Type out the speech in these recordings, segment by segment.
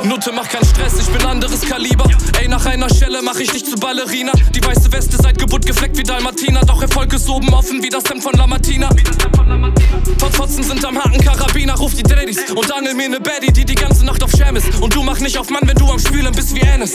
Nutte, mach keinen Stress, ich bin anderes Kaliber. Ey, nach einer Schelle mach ich dich zu Ballerina. Die weiße Weste seit Geburt gefleckt wie Dalmatiner. Doch Erfolg ist oben offen wie das Hemd von Lamartina. Fotzen sind am Haken, Karabiner, ruf die Daddies und angel mir ne Baddie, die ganze Nacht auf Scham ist. Und du mach nicht auf Mann, wenn du am Spülen bist wie Ennis.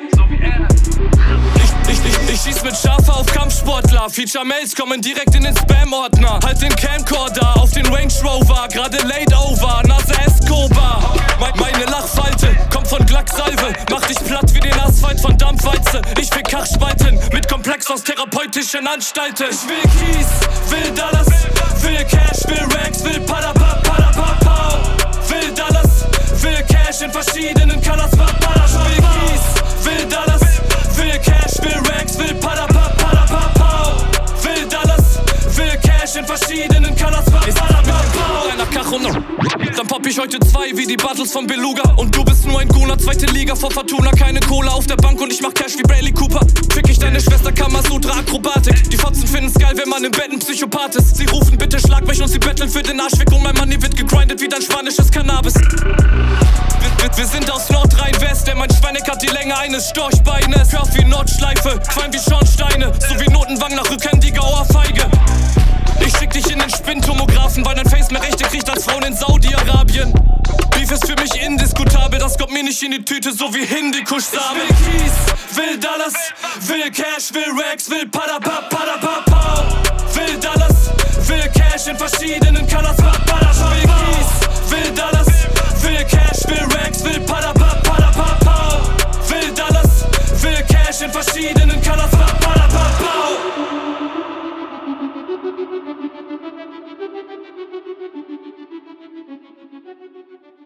Ich schieß mit Schafe auf Kampfsportler. Feature-Mails kommen direkt in den Spam-Ordner. Halt den Camcorder auf den Range Rover. Gerade laid over, Nase Escobar. Meine Lachfalte kommt von Glacksalve. Mach dich platt wie den Asphalt von Dampfwalze. Ich will Kachspalten mit Komplex aus therapeutischen Anstalten. Ich will Kies, will Dallas, will Cash, will Racks, will Padapap, Padapapau. Will Dallas, will Cash in verschiedenen Colors, Padapap. Will Kies, will Dallas, will Cash, will Racks, will Padapap, Padapapau. Will Dallas, will Cash in verschiedenen Colors, Padapapau. Nach Kach und dann popp ich heute 2 wie die Battles von Beluga. Und du bist nur ein Guna, zweite Liga vor Fortuna. Keine Cola auf der Bank und ich mach Cash wie Bradley Cooper. Fick ich deine Schwester, Kamasutra, Akrobatik. Die Fotzen finden's geil, wenn man im Bett ein Psychopath ist. Sie rufen bitte schlag mich und sie betteln für den Arsch weg. Und mein Money wird gegrindet wie dein spanisches Cannabis. Wir sind aus Nordrhein-West, denn mein Schweineck hat die Länge eines Storchbeines. Curve wie Nordschleife, Qualm wie Schornsteine, so wie Notenwang nach rückhändiger Ohrfeige. Ich schick dich in den Spinntomographen, weil dein Face mehr Rechte kriegt als Frauen in Saudi-Arabien. Beef ist für mich indiskutabel, das kommt mir nicht in die Tüte, so wie Hindikusch-Samen. Ich will Kies, will Dallas, will Cash, will Racks, will Padapap, Padapapau. Will Dallas, will Cash in verschiedenen Colors, Padapap. Will Kies, will Dallas, will Cash, will Racks, will Padapap, Padapapau. Will Dallas, will Cash in verschiedenen Colors.